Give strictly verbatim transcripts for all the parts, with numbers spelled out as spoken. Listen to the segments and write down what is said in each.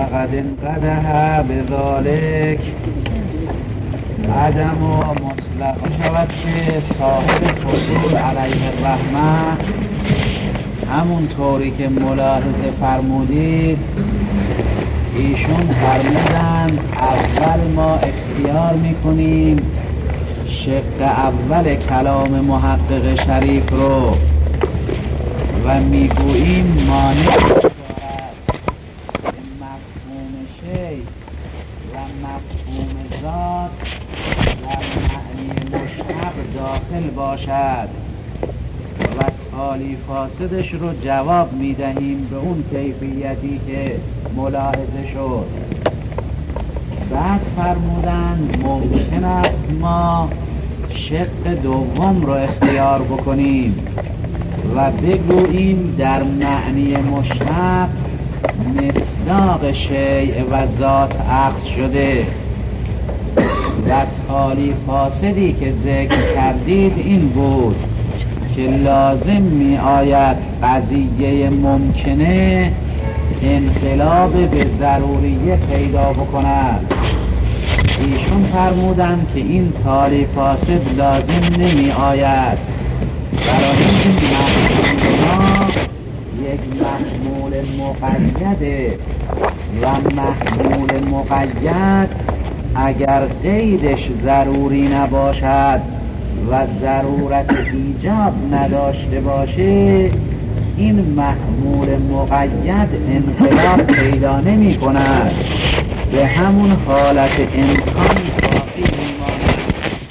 فقد انقدح بذالک عدم و مطلق شود که صاحب فضول علیه الرحمه همون طوری که ملاحظه فرمودید ایشون فرمودند اول ما اختیار میکنیم شق اول کلام محقق شریف رو و میگوییم مانع دارد مفهوم شی و مفهوم ذات و معنی مشتق داخل باشد و تالی فاسدش رو جواب میدهیم به اون کیفیتی که ملاحظه شد. بعد فرمودند ممکن است ما شق دوم رو اختیار بکنیم و بگوییم در معنی مشتق مصداق شیء و ذات اخذ شده و تالی فاسدی که ذکر کردید این بود که لازم می آید قضیه ممکنه انقلاب به ضروریه پیدا بکند. ایشون فرمودند که این تالی فاسد لازم نمی آید، برای این محمول یک محمول مقیده و محمول مقید اگر قیدش ضروری نباشد و ضرورت ایجاب نداشته باشه این محمول مقید انقلاب پیدا نمی کند، به همون حالت امکان باقی میماند.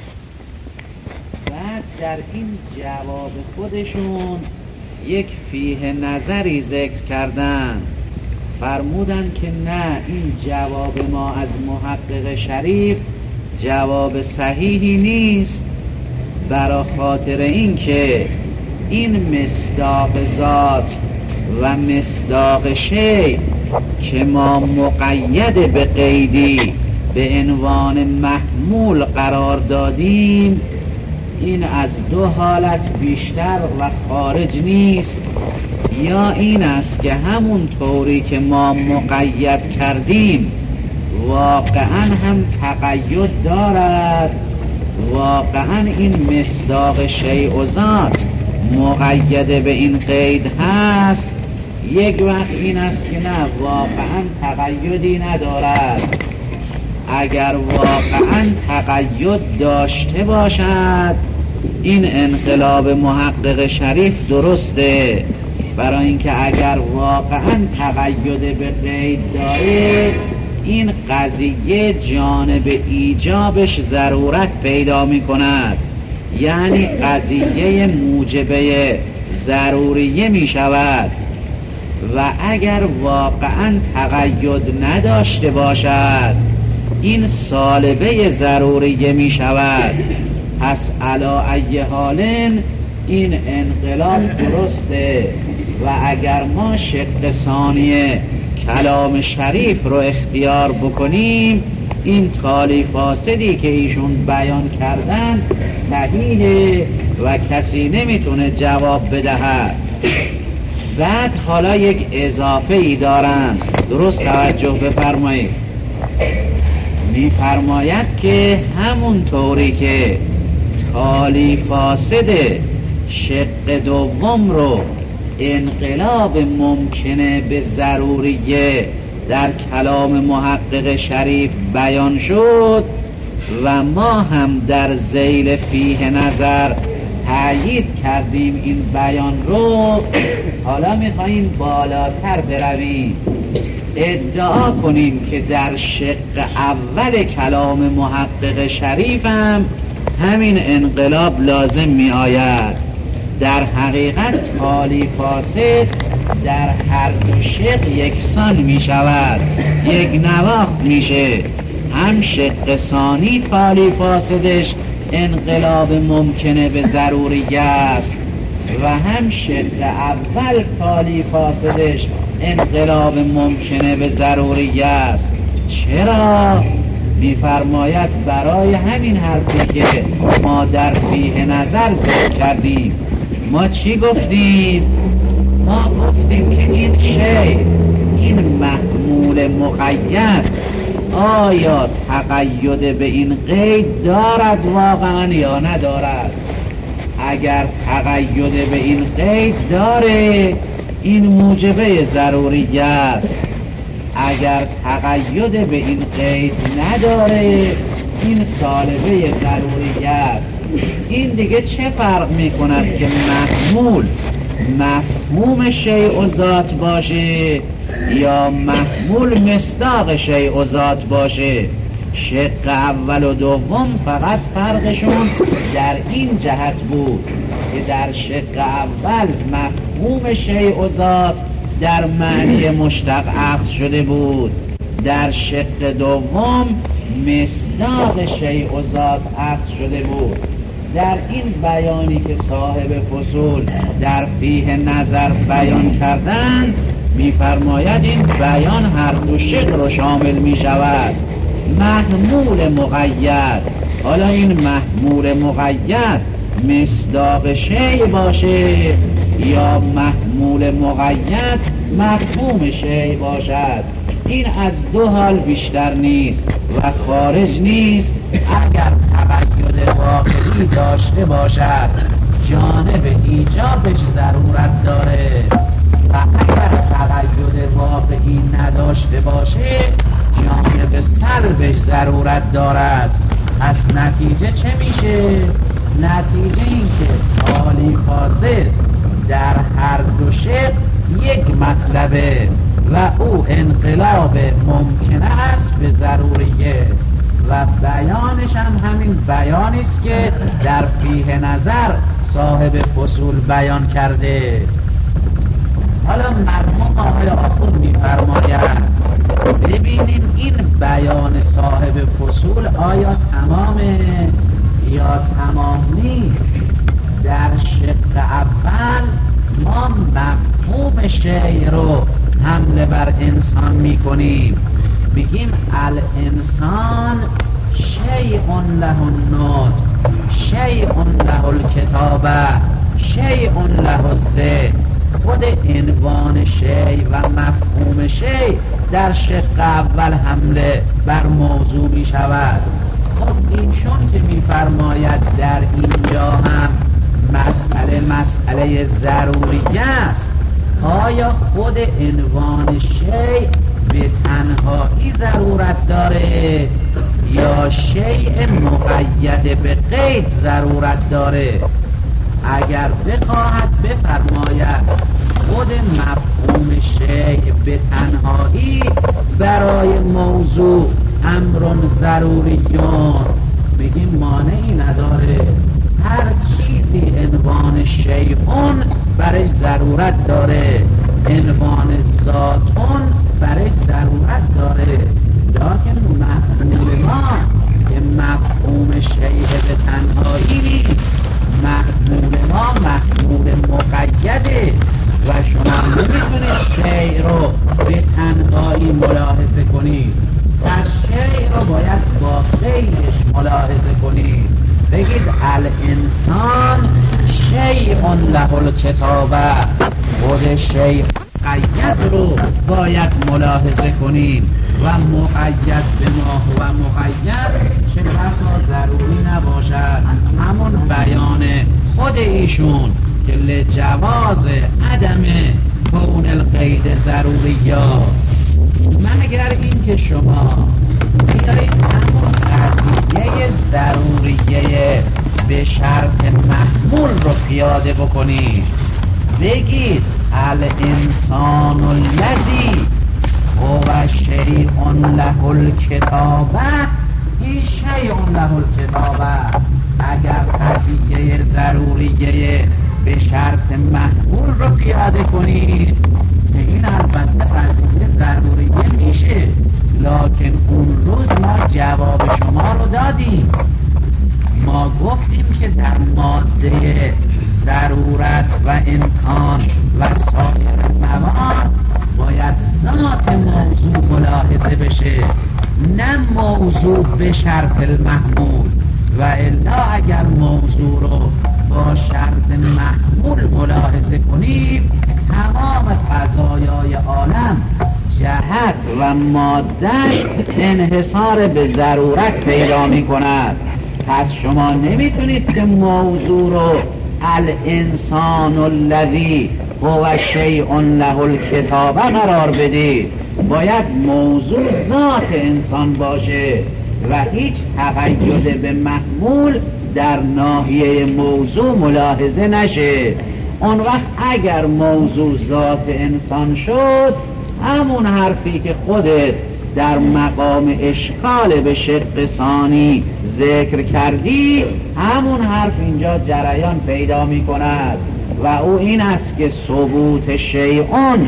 بعد در این جواب خودشون یک فیه نظری ذکر کردن، فرمودن که نه این جواب ما از محقق شریف جواب صحیحی نیست، برای خاطر این که این مصداق ذات و مصداق شیء که ما مقید به قیدی به عنوان محمول قرار دادیم این از دو حالت بیشتر و خارج نیست، یا این است که همون طوری که ما مقید کردیم واقعا هم تقید دارد، واقعا این مصداق شیء و ذات مقید به این قید هست. یک وقت این است که نه واقعا تقیدی ندارد. اگر واقعا تقید داشته باشد این انقلاب محقق شریف درسته، برای اینکه اگر واقعا تقید به قید داره این قضیه جانب ایجابش ضرورت پیدا می کند، یعنی قضیه موجبه ضروریه می شود. و اگر واقعا تقید نداشته باشد این سالبه ضروریه می شود. پس علا ای حالن این انقلاب درسته و اگر ما شق ثانی کلام شریف رو اختیار بکنیم این تالی فاسدی که ایشون بیان کردن صحیحه و کسی نمیتونه جواب بدهد. بعد حالا یک اضافه ای دارن، درست توجه بفرمایید. میفرماید که همون طوری که تالی فاسد شق دوم رو انقلاب ممکنه به ضروریه در کلام محقق شریف بیان شد و ما هم در ذیل فیه نظر تأیید کردیم این بیان رو، حالا میخواییم بالاتر برویم ادعا کنیم که در شق اول کلام محقق شریف هم همین انقلاب لازم می آید. در حقیقت تالی فاسد در هر دو شق یکسان می شود، یک نواخت میشه، هم شق ثانی تالی فاسدش انقلاب ممکنه به ضروریه است و هم شق اول تالی فاسدش انقلاب ممکنه به ضروریه است. چرا؟ میفرماید برای همین حرفی که ما در فیه نظر ذکر کردیم. ما چی گفتیم؟ ما گفتیم که این شی، این محمول محمول مقید آیا تقید به این قید دارد واقعا یا ندارد؟ اگر تقید به این قید داره این موجبه ضروری است، اگر تقید به این قید نداره این سالبه ضروری است. این دیگه چه فرق می کند که محمول مفهوم شیء و ذات باشه یا محمول مصداق شیء و ذات باشه؟ شق اول و دوم فقط فرقشون در این جهت بود که در شق اول مفهوم شیء و ذات در معنی مشتق اخذ شده بود، در شق دوم مصداق شیء و ذات اخذ شده بود. در این بیانی که صاحب فصول در فیه نظر بیان کردند می‌فرماید این بیان هر دو شق رو شامل می شود. محمول مقید، حالا این محمول مقید مصداق شیء باشه یا محمول مقید مفهوم شیء باشد، این از دو حال بیشتر نیست و خارج نیست. اگر تقید واقعی داشته باشد جانب ایجابش ضرورت داره و اگر تقید واقعی نداشته باشه جانب سلبش ضرورت دارد. پس نتیجه چه میشه؟ نتیجه این که حالی فاصل در هر دو شق یک مطلبه و او انقلاب ممکنه است به ضروریه و بیانش هم همین بیانی است که در فیه نظر صاحب فصول بیان کرده. حالا مرحوم آقای آخوند می‌فرماید ببینیم این بیان صاحب فصول آیا تمامه یا تمام نیست. در شق اول ما مفهوم شیء رو حمله بر انسان میکنیم، میگیم الانسان شیء له النطق، شیء له الکتابه، شیء له الذکر. خود عنوان شیء و مفهوم شیء در شق اول حمله بر موضوع می شود. خب اینشون که می فرماید در اینجا هم مسئله مسئله ضروری است، آیا خود عنوان شیء به تنهایی ضرورت داره یا شیء مقید به قید ضرورت داره؟ اگر بخواهد بفرماید خود مفهوم شیء به تنهایی برای موضوع امر ضروریون، بگیم مانعی نداره. هر چیزی عنوان شیئون برش ضرورت داره، عنوان ذاتون برش ضرورت داره. لیکن مفهوم ما که مفهوم شیء به تنهایی نیست، محمول ما محمول مقیده و شما نمیتونید شیء رو به تنهایی ملاحظه کنید، پس شیء رو باید با غیرش ملاحظه کنید. بگید الانسان شیء له الکتابه، خود شیء مقید رو باید ملاحظه کنیم و مقید به ما و مقید چه بسا ضروری نباشد. همون بیان خود ایشون که لجواز عدم کون القید ضروریات، مگر این که شما بیایید همون قضیه ضروریه به شرط محمول رو پیاده بکنید. بگید الانسان الذی هو شیء له الکتابه، این شیء له الکتابه. اگر قضیه ضروریه به شرط محمول رو پیاده کنید که این البته قضیه ضروریه میشه، لکن اون روز ما جواب شما رو دادیم. ما گفتیم که در ماده ضرورت و امکان و سایر مواد باید ذات موضوع ملاحظه بشه، نه موضوع به شرط المحمول. و الا اگر موضوع رو با شرط محمول ملاحظه کنیم تمام قضایای عالم جهت جهت و مادهش انحصار به ضرورت پیدا می کند. پس شما نمیتونید که موضوع رو الانسان الذی هو شیء له الکتابه قرار بدید. باید موضوع ذات انسان باشه و هیچ تقید به محمول در ناحیه موضوع ملاحظه نشه. اون وقت اگر موضوع ذات انسان شد، همون حرفی که خودت در مقام اشکال به شق ثانی ذکر کردی، همون حرف اینجا جریان پیدا می کند و او این است که ثبوت شیئون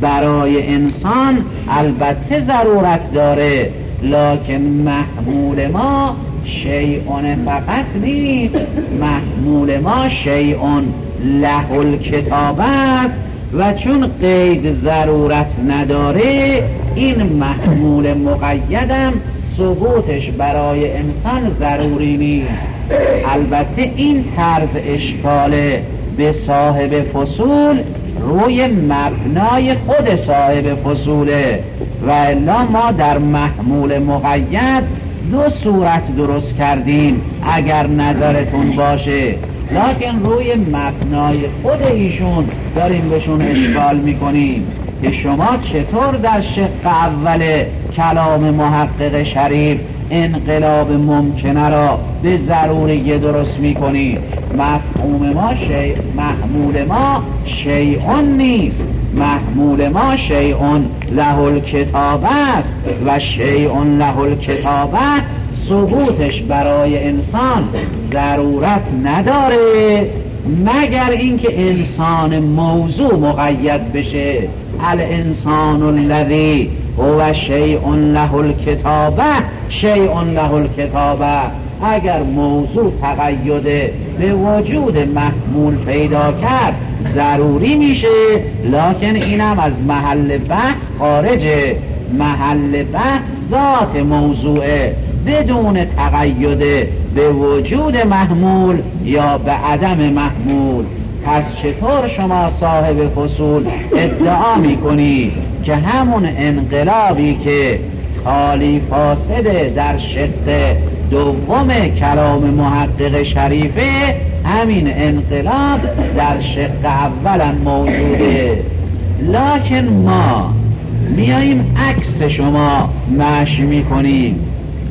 برای انسان البته ضرورت داره، لکن محمول ما شیئون فقط نیست، محمول ما شیئون له الکتابه است و چون قید ضرورت نداره، این محمول مقیدم ثبوتش برای انسان ضروری نیست. البته این طرز اشکاله به صاحب فصول روی مبنای خود صاحب فصوله و الا ما در محمول مقید دو صورت درست کردیم اگر نظرتون باشه، لکن روی مبنای خود ایشون داریم بهشون اشکال میکنیم که شما چطور در شق اول کلام محقق شریف انقلاب ممکنه را به ضروری درست میکنید. مفهوم ما شیء، محمول ما شیئون نیست، محمول ما شیئون له الکتابه است و شیئون له الکتابه ثبوتش برای انسان ضرورت نداره مگر اینکه انسان موضوع مقید بشه. الانسان الذی هو شیء له الکتابه شیء له الکتابه، اگر موضوع تقید به وجود محمول پیدا کرد ضروری میشه، لکن اینم از محل بحث خارجه. محل بحث ذات موضوعه بدون تقید به وجود محمول یا به عدم محمول. پس چطور شما صاحب فصول ادعا میکنی که همون انقلابی که خالی فاسده در شق دوم کلام محقق شریفه، همین انقلاب در شق اولا موجوده، لکن ما میاییم عکس شما مشی میکنیم.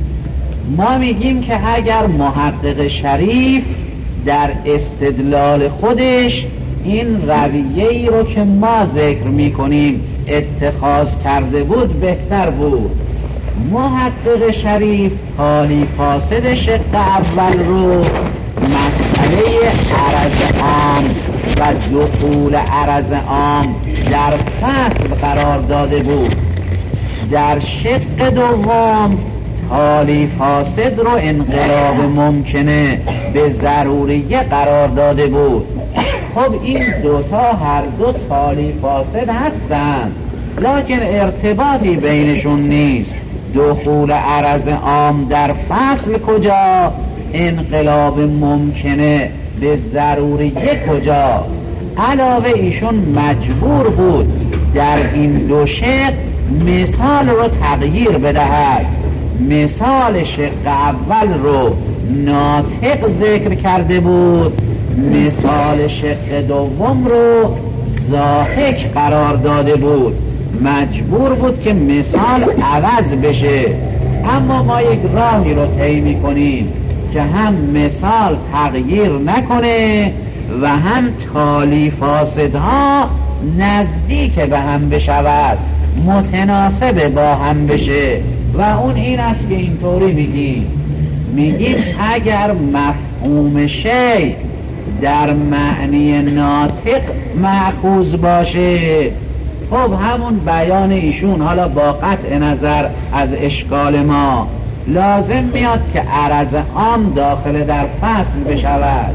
ما میگیم که اگر محقق شریف در استدلال خودش این رویه ای رو که ما ذکر میکنیم اتخاذ کرده بود بهتر بود. محقق شریف حالی فاسد شق اول رو مسئله عرض عام و دخول عرض عام در فصل قرار داده بود. در شق دوم حالی فاسد رو انقلاب ممکنه به ضروریه قرار داده بود. خب این دوتا هر دو حالی فاسد هستند، لکن ارتباطی بینشون نیست. دخول عرض عام در فصل کجا، انقلاب ممکنه به ضروریه کجا. علاوه ایشون مجبور بود در این دو شق مثال رو تغییر بدهد. مثال شق اول رو ناطق ذکر کرده بود، مثال شق دوم رو ضاحک قرار داده بود. مجبور بود که مثال عوض بشه. اما ما یک راهی رو طی می‌کنیم که هم مثال تغییر نکنه و هم تالی فاسدها نزدیک به هم بشود، متناسب با هم بشه. و اون این است که اینطوری میگیم میگیم اگر مفهوم شی در معنی ناطق مأخوذ باشه، خب همون بیان ایشون حالا با قطع نظر از اشکال ما لازم میاد که عرض عام داخل در فصل بشود.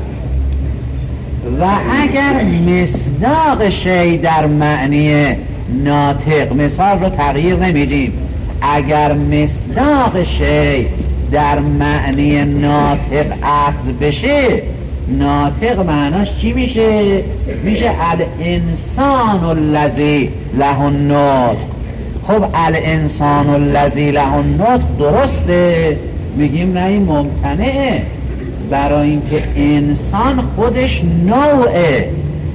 و اگر مصداق شی در معنی ناطق، مثال رو تغییر نمیدیم، اگر مصداق شی در معنی ناطق اخذ بشه، ناطق معناش چی میشه؟ میشه الانسان الذی له النطق. خب الانسان الذی له النطق درسته؟ میگیم نه این ممتنعه، برای اینکه انسان خودش نوعه،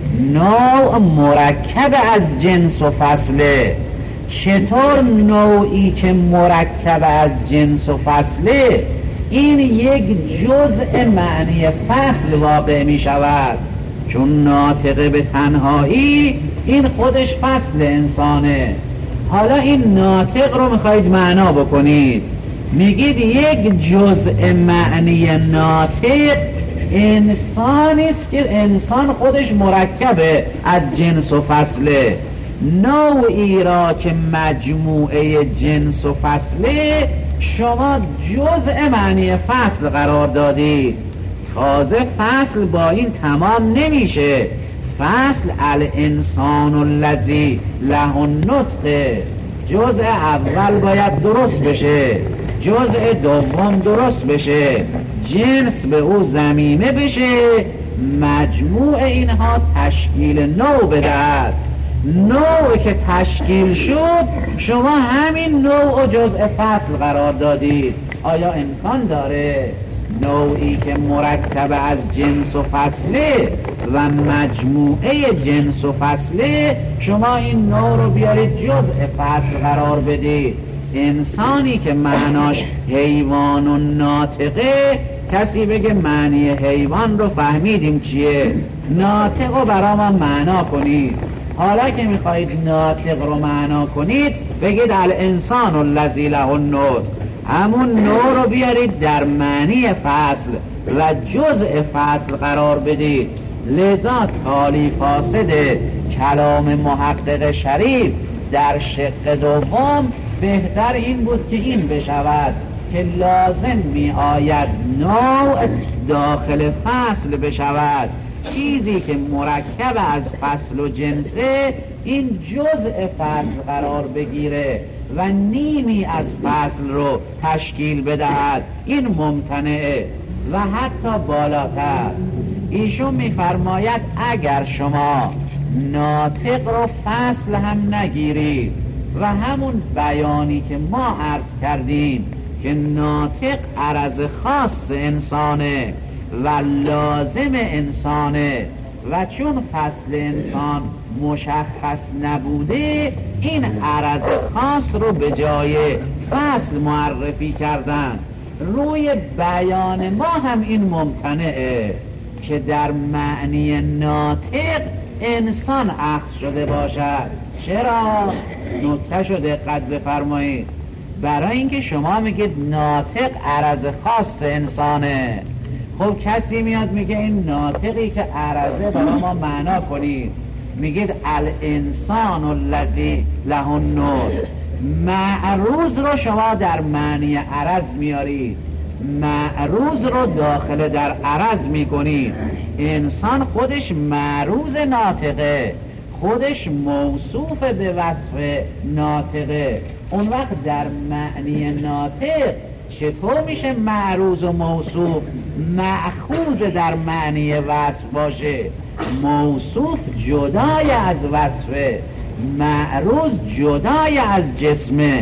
نوع مرکب از جنس و فصله. چطور نوعی که مرکب از جنس و فصله این یک جزء معنی فصل واقع می شود؟ چون ناطقه به تنهایی این خودش فصل انسانه. حالا این ناطق رو میخواید معنا بکنید، میگید یک جزء معنی ناطق انسانی است که انسان خودش مرکبه از جنس و فصله. نوعی را که مجموعه جنس و فصله شما جزء معنی فصل قرار دادید. تازه فصل با این تمام نمیشه. فصل الانسان الذی له النطق، جزء اول باید درست بشه، جزء دوم درست بشه، جنس به او ضمیمه بشه، مجموع اینها تشکیل نوع بدهد. نوع که تشکیل شد شما همین نوع و جزء فصل قرار دادید. آیا امکان داره نوعی که مرکب از جنس و فصله و مجموعه جنس و فصله شما این نوع رو بیارید جزء فصل قرار بدید؟ انسانی که معناش حیوان و ناطقه، کسی بگه معنی حیوان رو فهمیدیم چیه، ناطق رو برا ما معنا کنید. حالا که میخواهید ناطق رو معنا کنید بگید الانسان الذی له النطق، همون نوع رو بیارید در معنی فصل و جزء فصل قرار بدید. لذا تالی فاسد کلام محقق شریف در شق دوم بهتر این بود که این بشود که لازم می آید نوع داخل فصل بشود. چیزی که مرکب از فصل و جنسه این جزء فصل قرار بگیره و نیمی از فصل رو تشکیل بدهد، این ممتنعه. و حتی بالاتر ایشون میفرماید اگر شما ناطق رو فصل هم نگیرید و همون بیانی که ما عرض کردیم که ناطق عرض خاص انسانه و لازم انسانه و چون فصل انسان مشخص نبوده این عرض خاص رو به جای فصل معرفی کردن، روی بیان ما هم این ممتنعه که در معنی ناطق انسان اخذ شده باشد. چرا؟ نکته‌شو دقت بفرمایید. برای اینکه شما میگید ناطق عرض خاص انسانه، خب کسی میاد میگه این ناطقی که عرضه برای ما معنا کنید، میگید الانسان الذی له النطق، معروض رو شما در معنی عرض میارید، معروض رو داخل در عرض میکنید. انسان خودش معروض ناطقه، خودش موصوف به وصف ناطقه. اون وقت در معنی ناطق چطور میشه معروض و موصوف مأخوذ در معنی وصف باشه؟ موصوف جدای از وصفه، معروض جدای از جسمه.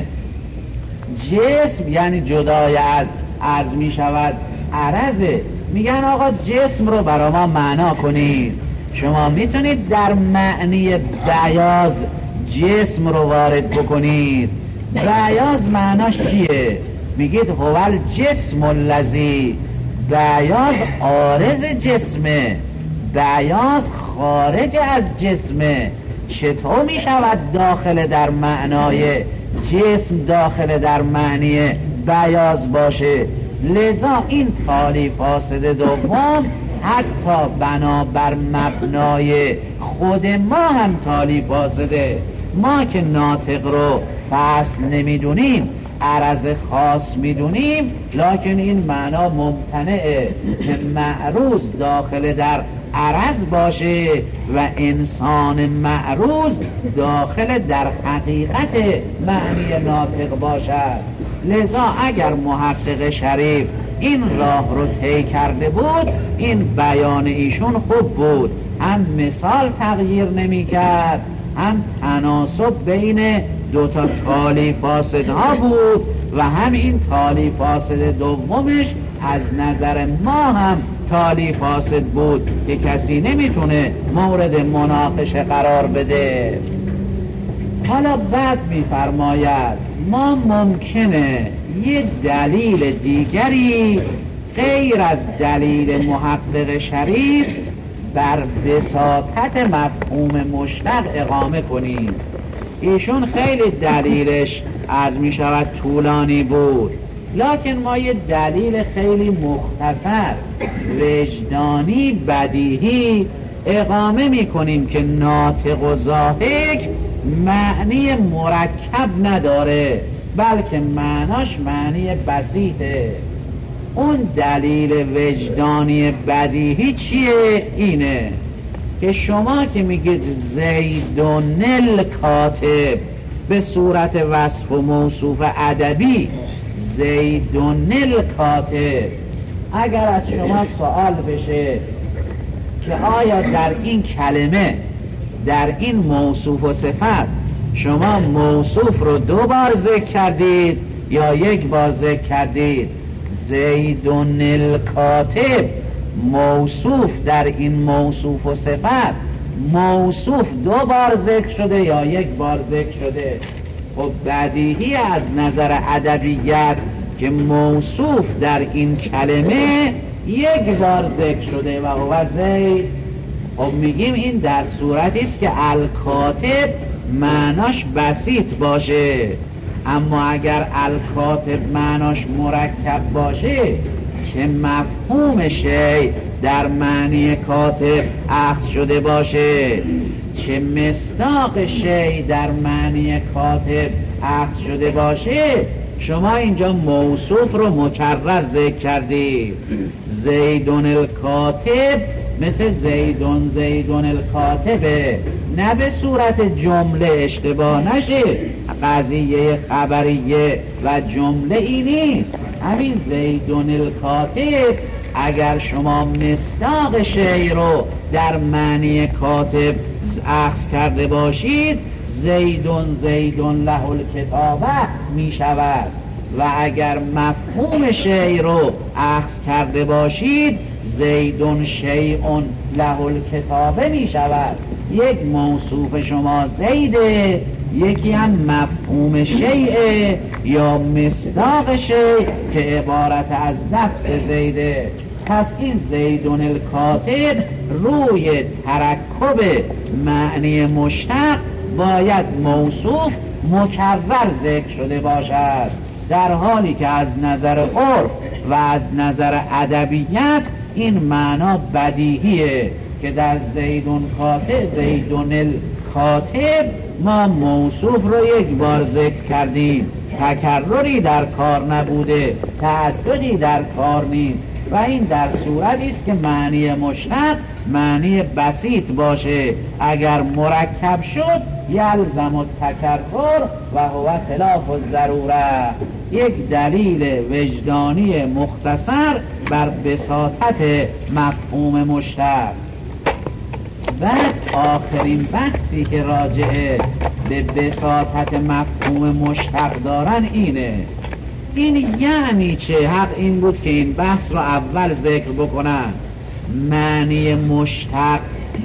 جسم یعنی جدای از عرض می شود عرضه. میگن آقا جسم رو برای ما معنا کنید. شما میتونید در معنی بیاض جسم رو وارد بکنید. بیاض معناش چیه؟ میگید هو الجسم الذی، بیاض عارض جسمه، بیاض خارج از جسمه. چطور می شود داخل در معنای جسم داخل در معنی بیاض باشه؟ لذا این تالی فاسد دوم حتی بنابر مبنای خود ما هم تالی فاسده. ما که ناطق رو فصل نمیدونیم، عرض خاص میدونیم، لکن این معنا ممتنعه که معروض داخل در عرض باشه و انسان معروض داخل در حقیقت معنی ناطق باشد. لذا اگر محقق شریف این راه رو طی کرده بود، این بیان ایشون خوب بود، هم مثال تغییر نمی کرد هم تناسب بین دو تا تالی فاسد ها بود و هم این تالی فاسد دومش از نظر ما هم تالی فاسد بود که کسی نمیتونه مورد مناقشه قرار بده. حالا بعد میفرماید ما ممکنه یه دلیل دیگری غیر از دلیل محقق شریف بر بساطت مفهوم مشتق اقامه کنیم. ایشون خیلی دلیلش عرض می شود طولانی بود، لکن ما یه دلیل خیلی مختصر وجدانی بدیهی اقامه می کنیم که ناطق و ضاحک معنی مرکب نداره، بلکه معناش معنی بسیطه. اون دلیل وجدانی بدیهی چیه؟ اینه که شما که میگید زیدون الکاتب به صورت وصف و موصوف ادبی، زیدون الکاتب، اگر از شما سوال بشه که آیا در این کلمه، در این موصوف و صفت شما موصوف رو دو بار ذکر کردید یا یک بار ذکر کردید؟ زیدون الکاتب موصوف در این موصوف و صفت موصوف دو بار ذکر شده یا یک بار ذکر شده؟ خب بدیهی از نظر ادبیات که موصوف در این کلمه یک بار ذکر شده و هو زید. خب میگیم این در صورتی است که الکاتب معناش بسیط باشه، اما اگر الکاتب معناش مرکب باشه که مفهوم شی در معنی کاتب اخذ شده باشه، چه مصداق شی در معنی کاتب اخذ شده باشه، شما اینجا موصوف رو مکرر ذکر کردید. زیدون الکاتب مثل زیدون زیدون الکاتبه، نه به صورت جمله اشتباه نشه، قضیه خبریه و جمله ای نیست. همین زیدون الکاتب اگر شما مصداق شی رو در معنی کاتب اخذ کرده باشید، زیدون زیدون له الکتابه می شود، و اگر مفهوم شی رو اخذ کرده باشید زیدون شیء له الکتابه می شود. یک موصوف شما زیده، یکی هم مفهوم شیء یا مصداق شیء که عبارت از نفس زیده. پس این زیدون الکاتب روی ترکب معنی مشتق باید موصوف مکرر ذکر شده باشد، در حالی که از نظر عرف و از نظر ادبیات این معنا بدیهیه که در زیدون کاتب زیدون الکاتب ما موصوف رو یک بار ذکر کردیم، تکرری در کار نبوده، تعددی در کار نیست، و این در صورتی است که معنی مشتق معنی بسیط باشه. اگر مرکب شد یلزم التکرر و هو خلاف الضروره. یک دلیل وجدانی مختصر بر بساطت مفهوم مشتق. بعد آخرین بحثی که راجعه به بساطت مفهوم مشتق دارن اینه. این یعنی چه؟ حق این بود که این بحث رو اول ذکر بکنن. معنی مشتق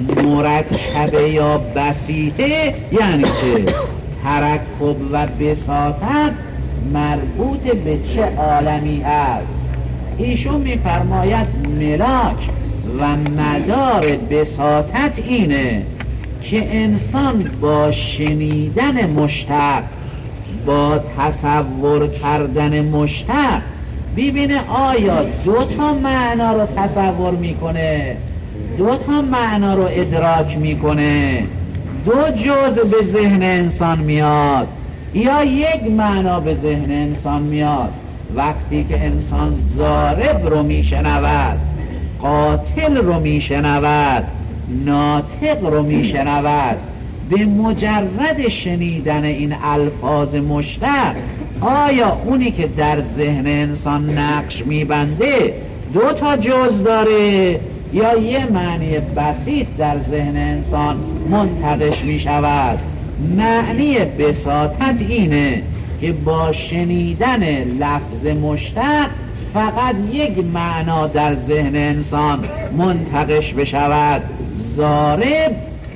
مرکبه یا بسیطه یعنی چه؟ ترکب و بساطت مربوط به چه عالمی هست؟ ایشون میفرماید ملاک و مدار بساطت اینه که انسان با شنیدن مشتق، با تصور کردن مشتق ببینه آیا دو تا معنا رو تصور میکنه، دو تا معنا رو ادراک میکنه، دو جزء به ذهن انسان میاد یا یک معنا به ذهن انسان میاد. وقتی که انسان ضارب رو میشنود، قاتل رو میشنود، ناطق رو میشنود، به مجرد شنیدن این الفاظ مشتق آیا اونی که در ذهن انسان نقش میبنده دو تا جز داره یا یه معنی بسیط در ذهن انسان منتقش می شود. معنی بساطت اینه که با شنیدن لفظ مشتق فقط یک معنا در ذهن انسان منتقش بشود. ضارب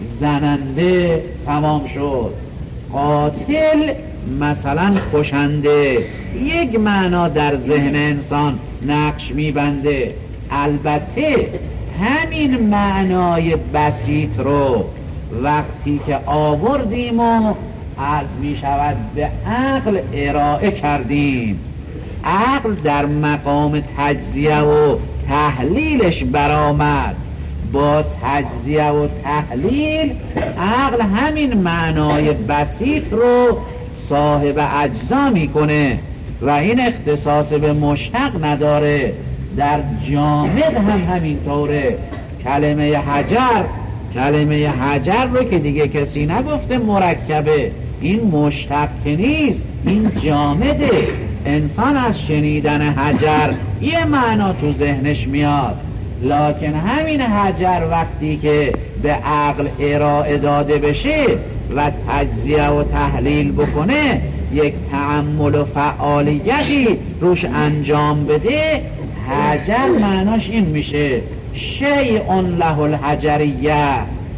زننده، تمام شد. قاتل مثلا کشنده، یک معنا در ذهن انسان نقش میبنده. البته همین معنای بسیط رو وقتی که آوردیم و عرض می شود به عقل ارائه کردیم، عقل در مقام تجزیه و تحلیلش برآمد. با تجزیه و تحلیل عقل همین معنای بسیط رو صاحب اجزا میکنه و این اختصاص به مشتق نداره. در جامد هم همینطوره. کلمه حجر، کلمه حجر رو که دیگه کسی نگفته مرکبه، این مشتق نیست، این جامده. انسان از شنیدن حجر یه معنا تو ذهنش میاد، لکن همین حجر وقتی که به عقل ارائه داده بشه و تجزیه و تحلیل بکنه، یک تأمل و فعالیتی روش انجام بده، حجر معناش این میشه شیء له الحجریه،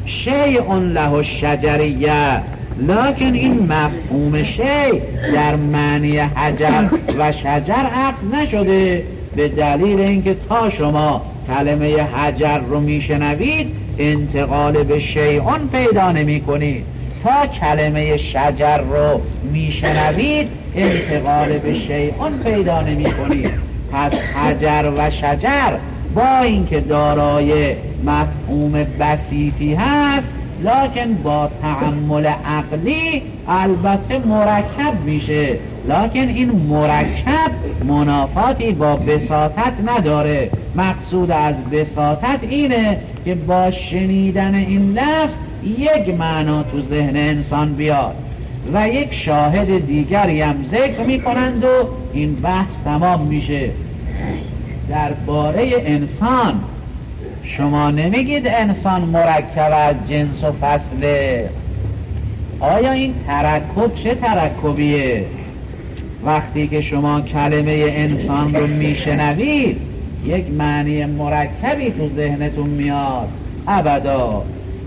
شیء له الشجریه. لکن این مفهوم شیء در معنی حجر و شجر عکس نشده، به دلیل اینکه تا شما کلمه حجر رو میشنوید انتقال به شیئون پیدا نمی کنید، تا کلمه شجر رو میشنوید انتقال به شیئون پیدا نمی کنید. پس حجر و شجر با اینکه دارای مفهوم بسیطی هست، لکن با تأمل عقلی البته مرکب میشه، لکن این مرکب منافاتی با بساطت نداره. مقصود از بساطت اینه که با شنیدن این لفظ یک معنا تو ذهن انسان بیاد. و یک شاهد دیگری هم ذکر میکنند و این بحث تمام میشه. درباره انسان شما نمیگید انسان مرکب از جنس و فصله. آیا این ترکب چه ترکبیه؟ وقتی که شما کلمه انسان رو میشنوید یک معنی مرکبی تو ذهنتون میاد؟ ابدا.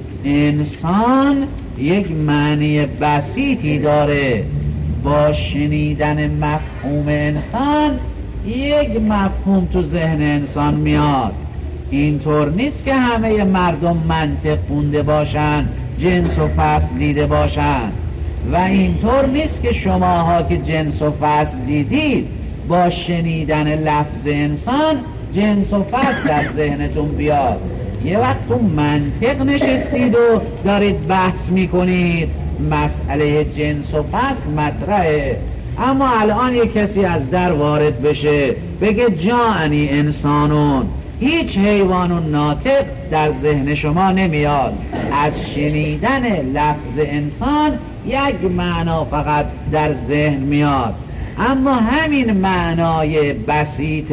انسان یک معنی بسیطی داره. با شنیدن مفهوم انسان یک مفهوم تو ذهن انسان میاد. اینطور نیست که همه مردم منطق خونده باشن، جنس و فصل دیده باشن، و اینطور نیست که شماها که جنس و فصل دیدید با شنیدن لفظ انسان جنس و فصل در ذهنتون بیاد. یه وقت تو منطق نشستید و دارید بحث میکنید، مسئله جنس و فصل مطرحه، اما الان یه کسی از در وارد بشه بگه جانی انسانون، هیچ حیوان و ناطق در ذهن شما نمیاد. از شنیدن لفظ انسان یک معنا فقط در ذهن میاد، اما همین معنای بسیط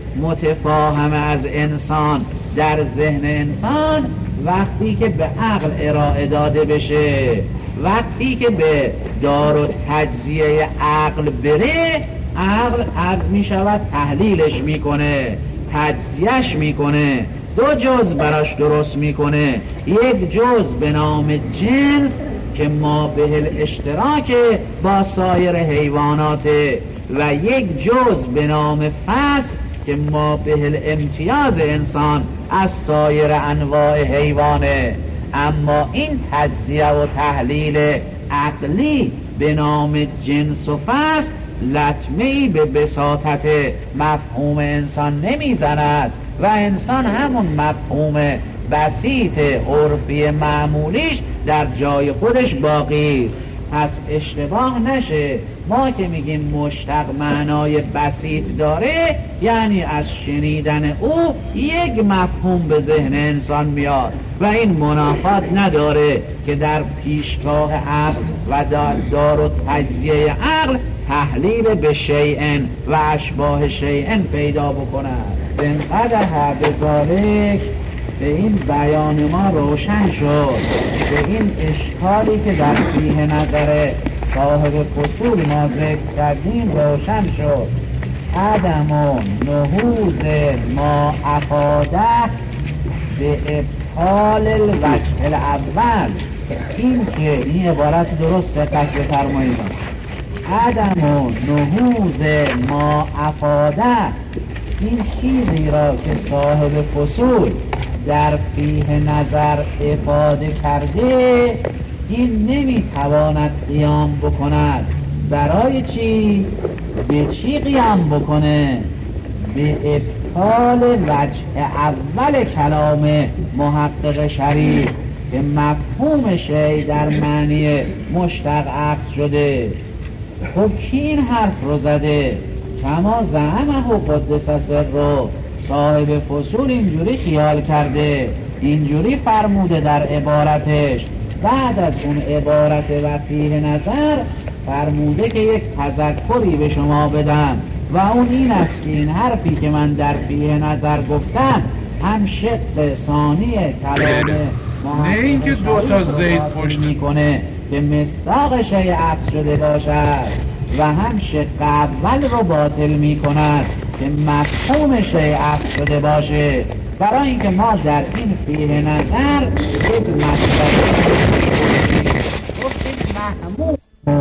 متفاهم از انسان در ذهن انسان وقتی که به عقل ارائه داده بشه، وقتی که به دار و تجزیه عقل بره، عقل عرض می شود تحلیلش میکنه، تجزیهش میکنه، دو جز براش درست میکنه. یک جز به نام جنس که ما به الاشتراک با سایر حیوانات، و یک جز به نام فصل که ما به الامتیاز انسان از سایر انواع حیوانه. اما این تجزیه و تحلیل عقلی به نام جنس و فصل لطمه‌ای به بساطت مفهوم انسان نمیزند و انسان همون مفهوم بسیط عرفی معمولیش در جای خودش باقی است. پس اشتباه نشه، ما که میگیم مشتق معنای بسیط داره یعنی از شنیدن او یک مفهوم به ذهن انسان میاد و این منافات نداره که در پیشگاه عقل و در دار و تجزیه عقل تحلیل به شیئن و اشباه شیئن پیدا بکنند. انقدر به ذالک به این بیان ما روشن شد، به این اشکالی که در فیه نظر صاحب فصول ما ذکر کردیم روشن شد. عدم و نهوض ما افاده به ابطال الوجه الاول. این که این عبارت درست دقت بفرمایید، عدم و نهوض ما افاده، این چیزی را که صاحب فصول در فیه نظر افاده کرده این نمیتواند قیام بکند. برای چی؟ به چی قیام بکنه؟ به ابطال وجه اول کلام محقق شریف که مفهوم شی در معنی مشتق عقد شده. خب کی این حرف رو زده؟ کما زعمه قدس سره، صاحب فصول اینجوری خیال کرده، اینجوری فرموده در عبارتش. بعد از اون عبارت و فیه نظر فرموده که یک تذکری به شما بدم و اون این است که این حرفی که من در فیه نظر گفتم هم شق ثانی کلام نه اینکه دو تا زید پشت میکنه که مصداق شیء عطف شده باشد و هم شق اول رو باطل میکند که مفهوم شیء عطف شده باشه. برای اینکه ما در این فیه نظر یک مطلب گفتیم محمول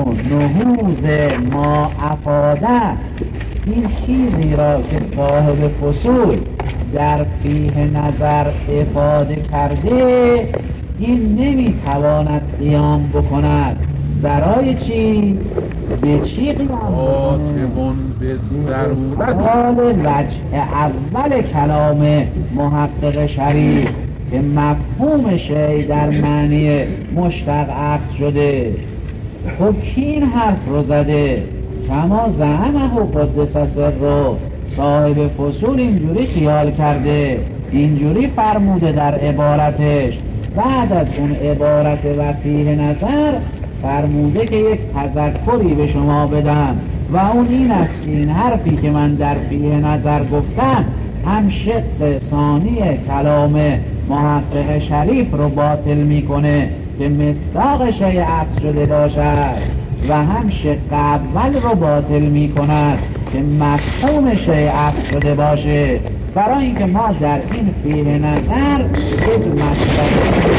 نهوض ما افاده، این چیزی را که صاحب فصول در فیه نظر افاده کرده این نمیتواند قیام بکند. برای چی؟ به چی قیام بکند؟ به ضرورت حال وجه اول کلام محقق شریف که مفهوم شی در معنی مشتق عقد شده. خب کی این حرف رو زده؟ کما زعمه قدس سره، صاحب فصول اینجوری خیال کرده، اینجوری فرموده در عبارتش. بعد از اون عبارت و فیه نظر فرموده که یک تذکری به شما بدم و اون این است که این حرفی که من در فیه نظر گفتم هم شق ثانی کلام محقق شریف رو باطل میکنه که مصداق شیء عطف شده باشد و هم شق اول رو باطل میکند که مفهوم شیء عطف شده باشه. برای اینکه ما در این فیه نظر یک مطلب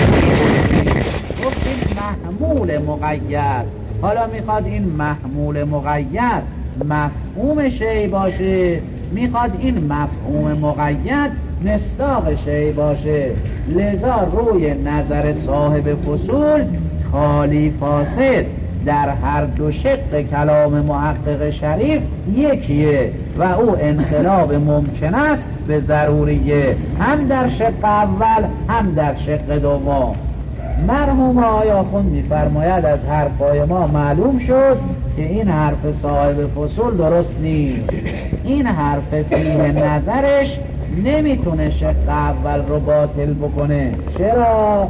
گفتیم محمول مقید. حالا میخواد این محمول مقید مفهوم شیء باشه، میخواد این مفهوم مقید مصداق شیء باشه. لذا روی نظر صاحب فصول خالی فاسد در هر دو شق کلام محقق شریف یکیه و او انقلاب ممکن است به ضروریه، هم در شق اول هم در شق دوم. مرحوم آقای آخوند می‌فرماید از حرفای ما معلوم شد که این حرف صاحب فصول درست نیست. این حرف فیه نظرش نمیتونه شق اول رو باطل بکنه. چرا؟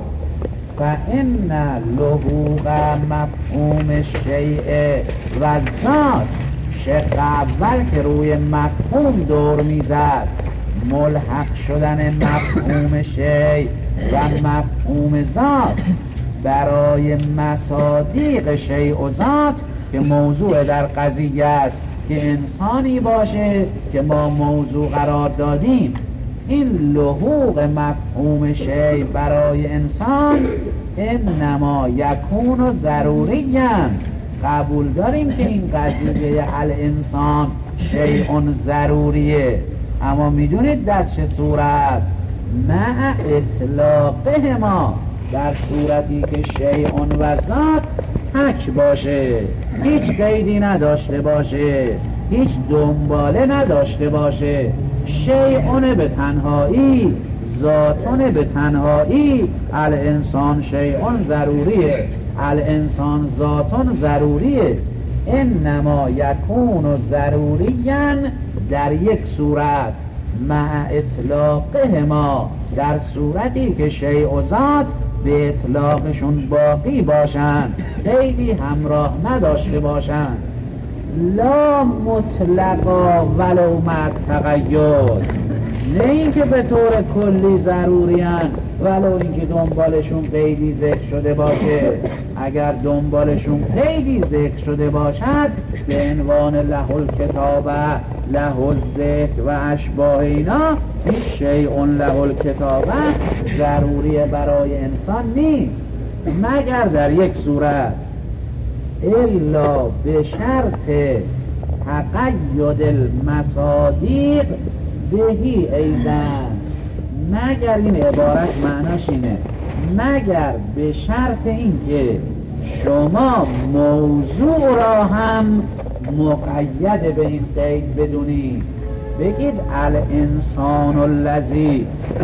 فإن لحوق مفهوم الشیء و ذات، شق اول که روی مفهوم دور میزد، ملحق شدن مفهوم شیء و مفهوم ذات برای مصادیق شیء و ذات که موضوع در قضیه است که انسانی باشه که ما موضوع قرار دادیم. این لحوق مفهوم شیء برای انسان انما یکون و ضروریاً، قبول داریم که این قضیه الانسان شیء ضروریه، اما میدونید در چه صورت؟ مع اطلاقه ما، در صورتی که شیء و ذات تک باشه، هیچ قیدی نداشته باشه، هیچ دنباله نداشته باشه. شیء به تنهایی، ذاتون به تنهایی. الانسان شیء ضروریه، الانسان ذاتون ضروریه. انما یکون ضروریاً در یک صورت، مع اطلاقه ما، در صورتی که شیء و ذات به اطلاقشون باقی باشن، قیدی همراه نداشته باشن. لا مطلقا ولو مع تقید، نه اینکه به طور کلی ضروریان ولو اینکه دنبالشون قیدی ذکر شده باشه. اگر دنبالشون قیدی ذکر شده باشد به عنوان له الکتابه، له الذکر و اشباه اینا، هیچ شیء له الکتابه ضروری برای انسان نیست مگر در یک صورت، الا به شرط تقید المصادیق بهی ایزن. مگر این عبارت معناش اینه، مگر به شرط اینکه شما موضوع را هم مقید به این قید بدونید. بگید الانسان الذی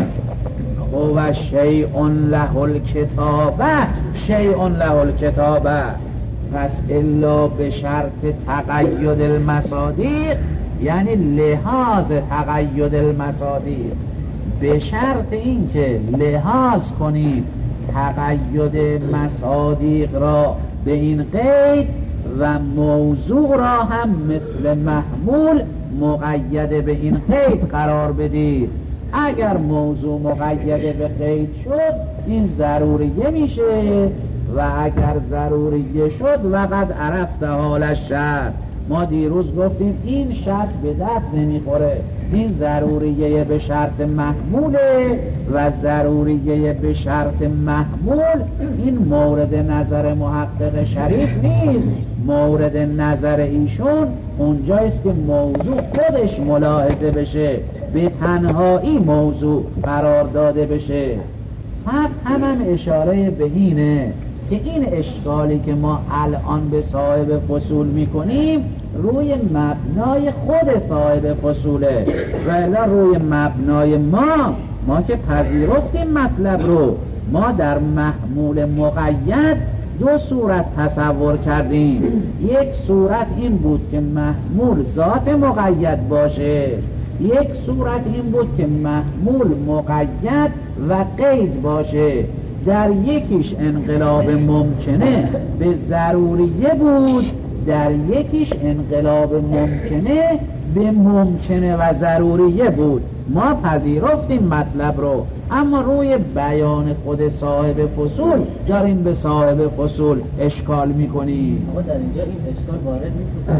هو شیء له الکتابه شیء له الکتابه، پس الا به شرط تقید المصادیق یعنی لحاظ تقید المصادیق، به شرط اینکه لحاظ کنید تقید مصادیق را به این قید و موضوع را هم مثل محمول مقید به این قید قرار بدید. اگر موضوع مقید به قید شد این ضروریه میشه و اگر ضروریه شد وقد عرفت حال الشرط. ما دیروز گفتیم این شرط به درد نمیخوره، این ضروریه به شرط محموله و ضروریه به شرط محمول این مورد نظر محقق شریف نیست. مورد نظر ایشون اونجایست که موضوع خودش ملاحظه بشه، به تنهایی موضوع قرار داده بشه. فقط هم اشاره به اینه که این اشکالی که ما الان به صاحب فصول میکنیم روی مبنای خود صاحب فصوله و الا روی مبنای ما ما که پذیرفتیم مطلب رو. ما در محمول مقید دو صورت تصور کردیم. یک صورت این بود که محمول ذات مقید باشه، یک صورت این بود که محمول مقید و قید باشه. در یکیش انقلاب ممکنه به ضروریه بود، در یکیش انقلاب ممکنه به ممکنه و ضروریه بود. ما پذیرفتیم مطلب رو، اما روی بیان خود صاحب فصول داریم به صاحب فصول اشکال میکنیم. اما در اینجا این اشکال وارد نیست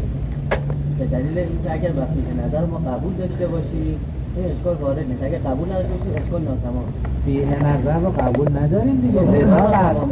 به دلیل اینکه اگر وقتی نظر ما قبول داشته باشیم این اشکال وارد نیست. اگر قبول نداشته باشیم اشکال ناتمام. فیه نظر رو قبول نداریم دیگه. لذا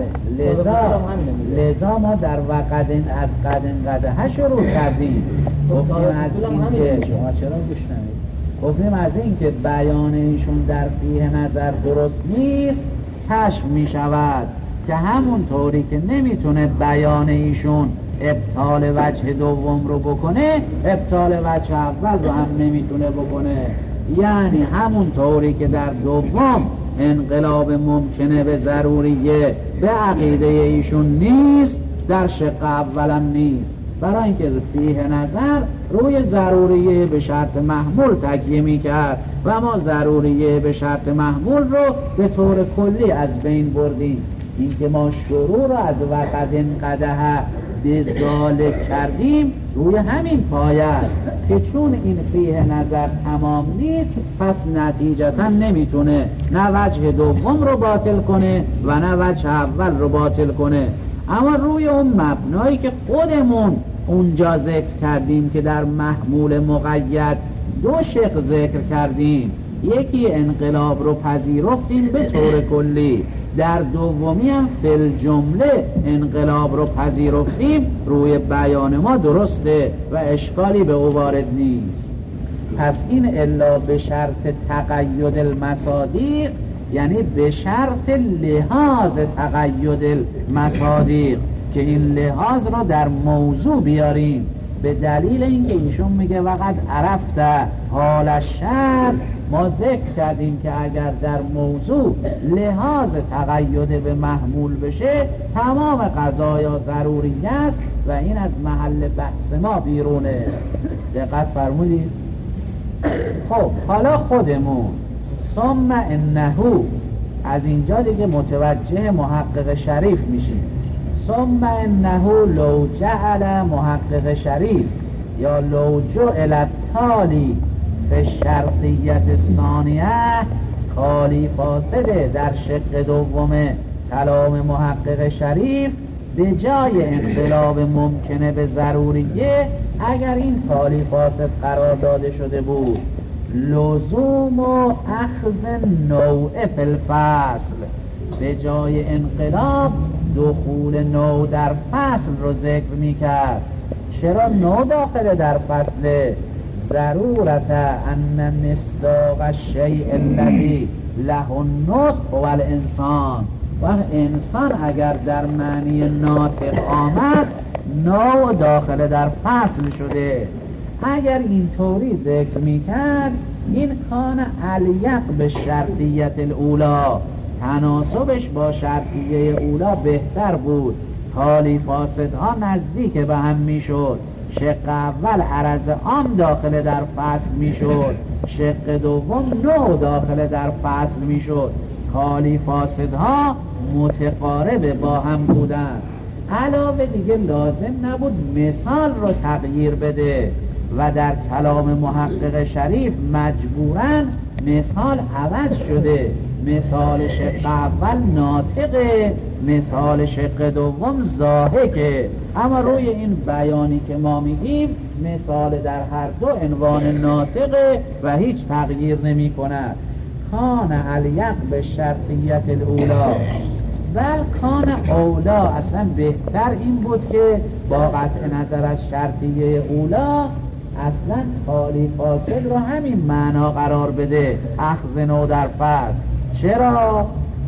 لذا لذا ما در وقد از قدن قدها شروع کردیم. گفتیم از این که شما چرا گوش نمید گفتیم از این که بیان ایشون در فیه نظر درست نیست کشف می شود که همون طوری که نمیتونه بیان ایشون ابطال وجه دوم رو بکنه، ابطال وجه اول رو هم نمیتونه بکنه. یعنی همون طوری که در دوم انقلاب ممکنه به ضروریه به عقیده ایشون نیست، در شق اولم نیست. برای اینکه فیه نظر روی ضروریه به شرط محمول تکیه می کرد و ما ضروریه به شرط محمول رو به طور کلی از بین بردیم. این که ما شروع رو از وقد قدها به ذالک کردیم روی همین پایه است که چون این فیه نظر تمام نیست پس نتیجتا نمیتونه نه وجه دوم رو باطل کنه و نه وجه اول رو باطل کنه. اما روی اون مبنایی که خودمون اونجا ذکر کردیم که در محمول مقید دو شق ذکر کردیم، یکی انقلاب رو پذیرفتیم به طور کلی، در دومی هم فل جمله انقلاب رو پذیرفتیم، روی بیان ما درسته و اشکالی به او وارد نیست. پس این الا به شرط تقید المصادیق یعنی به شرط لحاظ تقید المصادیق که این لحاظ رو در موضوع بیاریم. به دلیل اینکه ایشون میگه وقت عرفت حال الشرط، ما ذکر کردیم که اگر در موضوع لحاظ تقید به محمول بشه تمام قضایا ضروری است و این از محل بحث ما بیرونه. دقت فرمودید؟ خب حالا خودمون ثم انه از اینجا دیگه متوجه محقق شریف میشیم. ثم انه لو جعل محقق شریف یا لو جعل التالی فشرطیت ثانیه خالی فاسده در شق دوم کلام محقق شریف به جای انقلاب ممکنه به ضروریه اگر این خالی فاسد قرار داده شده بود لزوم و اخذ نوع فی الفصل، به جای انقلاب دخول نوع در فصل رو ذکر میکرد. چرا نوع داخل در فصل؟ ضرورت ان مصداق الشیء الذی له النطق هو الانسان، و انسان اگر در معنی ناطق آمد نوع داخل در فصل شده. اگر اینطوری ذکر میکرد این کان الیق به شرطیت الاولا، تناسبش با شرطیه اولا بهتر بود. خالی فاسدها نزدیک به هم میشد. شق اول عرض عام داخل در فصل میشد، شق دوم نوع داخل در فصل میشد. خالی فاسدها متقارب با هم بودن. علاوه دیگه لازم نبود مثال رو تغییر بده و در کلام محقق شریف مجبوراً مثال عوض شده. مثال شق اول ناطقه، مثال شق دوم ضاحکه، اما روی این بیانی که ما میگیم مثال در هر دو عنوان ناطقه و هیچ تغییر نمی کند. کان الیق به شرطیت الاولا بل کان اولا، اصلا بهتر این بود که با قطع نظر از شرطیه اولا اصلا خالی فاصل رو همین معنا قرار بده، اخذ نو در فصل. چرا؟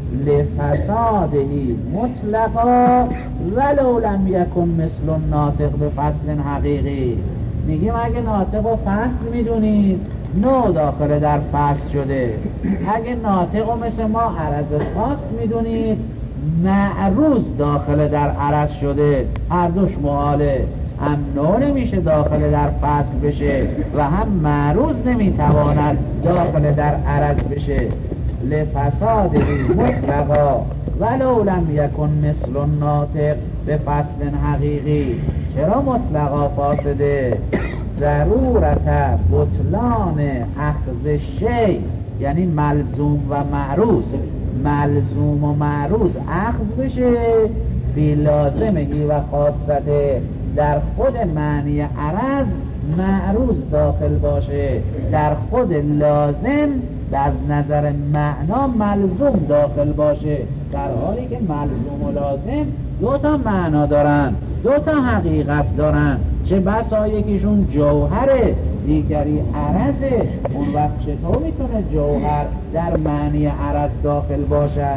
لفسادهی مطلقا ولو لم یکن مثل ناطق به فصل حقیقی. میگیم اگه ناطق و فصل میدونید نو داخل در فصل شده، اگه ناطق و مثل ما عرض خاص میدونید معروض داخل در عرض شده. هر دوش محاله، هم نو نمیشه داخل در فصل بشه و هم معروض نمیتواند داخل در عرض بشه. لفساده مطلقا ولو لم یکن مثل ناطق به فصل حقیقی. چرا مطلقا فاسده؟ ضرورت بطلان اخذ شی، یعنی ملزوم و معروض. ملزوم و معروض اخذ بشه فی لازمهی و خاصته، در خود معنی عرض معروض داخل باشه، در خود لازم از نظر معنا ملزوم داخل باشه، در حالی که ملزوم و لازم دو تا معنا دارن، دو تا حقیقت دارن. چه بسا یکیشون جوهره دیگری عرضه، اون وقت چطور میتونه جوهر در معنی عرض داخل باشه؟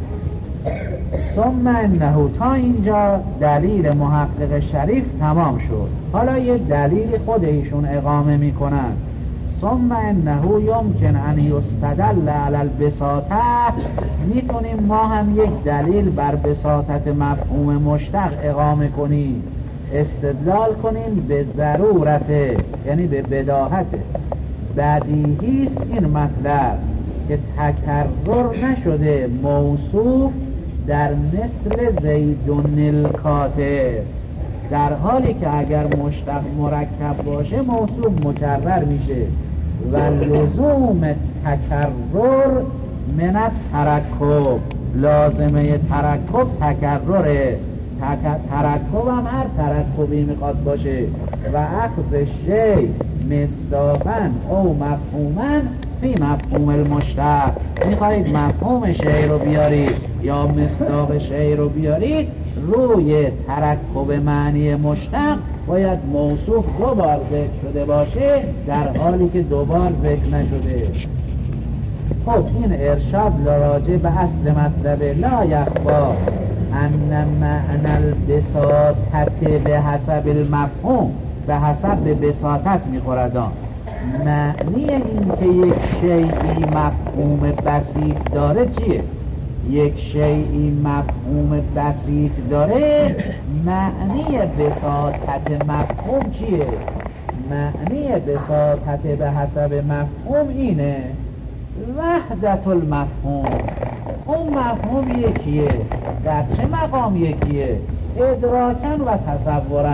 ثم انه، تا اینجا دلیل محقق شریف تمام شد. حالا یه دلیل خود ایشون اقامه میکنن. ثم انه یمکن ان یستدل علی البساطه، میتونیم ما هم یک دلیل بر بساطت مفهوم مشتق اقامه کنیم، استدلال کنیم به ضرورت، یعنی به بداهت. بدیهیست این مطلب که تکرر نشده موصوف در مثل زیدون الکاتب، در حالی که اگر مشتق مرکب باشه موصوف مکرر میشه. و لزوم تکرر من الترکب، لازمه ترکب تکرره. ترکب هم هر ترکبی میخواد باشه. و اخذ شی مصداقا او مفهوما فی مفهوم المشتق، میخواهید مفهوم شی رو بیارید یا مصداق شی رو بیارید، روی ترکب معنی مشتق باید موصوف دو بار ذکر شده باشه، در حالی که دو بار ذکر نشده. خب این ارشاد راجع به اصل مطلب لا یخفا ان معنی البساطت به حسب المفهوم، به حسب بساطت میخوردان. معنی این که یک شیئی مفهوم بسیط داره چیه؟ یک شیئی مفهوم بسیط داره، معنی بساطت مفهوم چیه؟ معنی بساطت به حسب مفهوم اینه وحدت المفهوم. اون مفهوم یکیه، در چه مقام یکیه؟ ادراکن و تصورن.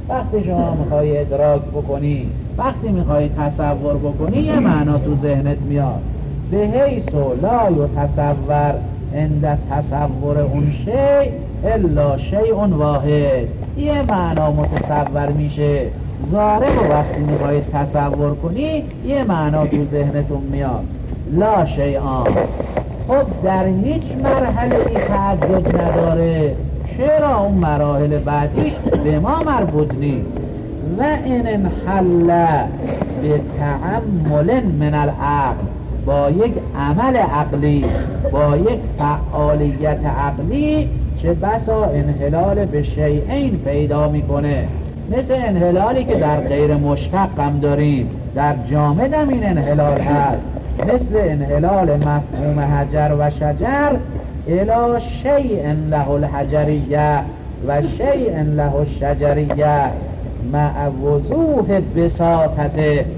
وقتی شما میخوای ادراک بکنی، وقتی میخوای تصور بکنی، یه معنا تو ذهنت میاد. به حیث لا یتصور عند تصور اون شیء الا شیء واحد، یه معنا متصور میشه ضارب و وقتی میخوای تصور کنی یه معنا تو ذهنتون میاد، لا شیئان. خب در هیچ مرحله ای تعدد نداره، چرا اون مراحل بعدیش به ما مربوط نیست؟ و ان انحل به تعمل من العقل، با یک عمل عقلی، با یک فعالیت عقلی، چه بسا انحلال به شیئین پیدا میکنه. مثل انحلالی که در غیر مشتق هم داریم، در جامد هم این انحلال هست، مثل انحلال مفهوم حجر و شجر الی شیء له الحجریه و شیء له الشجریه مع وضوح بساطت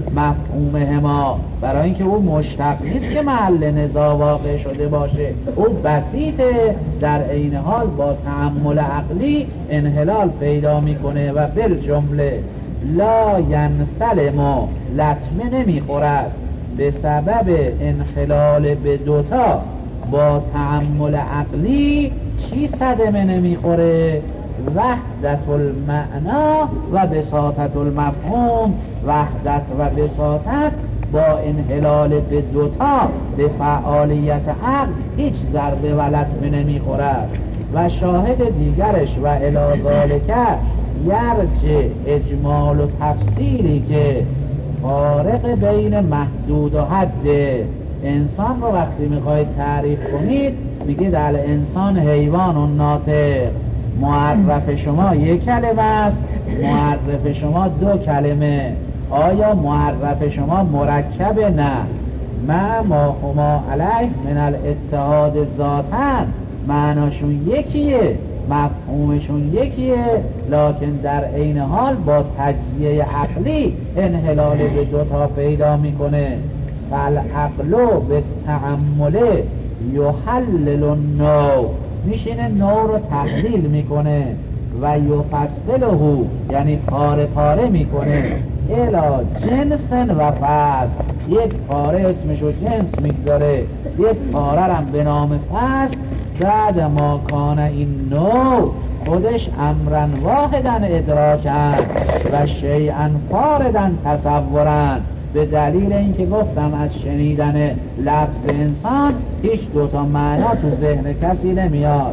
مفهومهما، برای اینکه او مشتق نیست که محل نزاع واقع شده باشه، او بسیطه، در عین حال با تأمل عقلی انحلال پیدا میکنه و بالجمله لا ینسلم، لطمه نمیخورد به سبب انحلال به دوتا با تأمل عقلی. چی صدمه نمیخوره؟ وحدت المعنا و بساطت المفهوم. وحدت و بساطت با انحلال به دوتا به فعالیت عقل هیچ ضربه و لطمه نمیخورد. و شاهد دیگرش و الی ذالک یرجع اجمال و تفصیلی که فارق بین محدود و حد انسان رو وقتی میخواید تعریف کنید میگید الانسان حیوان و ناطق. معرف شما یک کلمه است، معرف شما دو کلمه. آیا معرف شما مرکب؟ نه. ما ما هما علیه من الاتحاد ذاتن، معناشون یکیه، مفهومشون یکیه، لکن در عین حال با تجزیه عقلی انحلال به دوتا پیدا میکنه. فالعقل به تعمل یحلل النوع، میشینه نوع رو تحلیل میکنه و یفصله، یعنی پاره پاره میکنه، الا جنس و فصل، یک پاره اسمشو جنس میگذاره، یک پاره هم به نام فصل. بعد ما کان این نوع خودش امرن واحدن ادراکن و شیئن فاردن تصورن، به دلیل اینکه گفتم از شنیدن لفظ انسان هیچ دوتا معنا تو ذهن کسی نمیاد.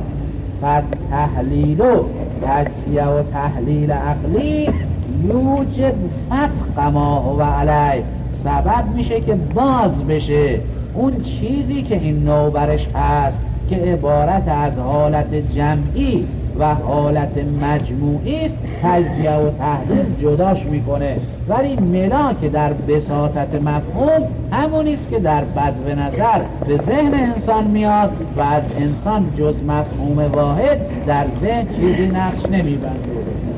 فتحلیل و تجزیه و تحلیل عقلی یوجب فتح ما هو علیه، سبب میشه که باز بشه اون چیزی که این نوع برش هست که عبارت از حالت جمعی و حالت مجموعی است. تجزیه و تحلیل جداش میکنه، ولی ملاک در بساطت مفهوم همونیست که در بدو نظر به ذهن انسان میاد و از انسان جز مفهوم واحد در ذهن چیزی نقش نمیبنده.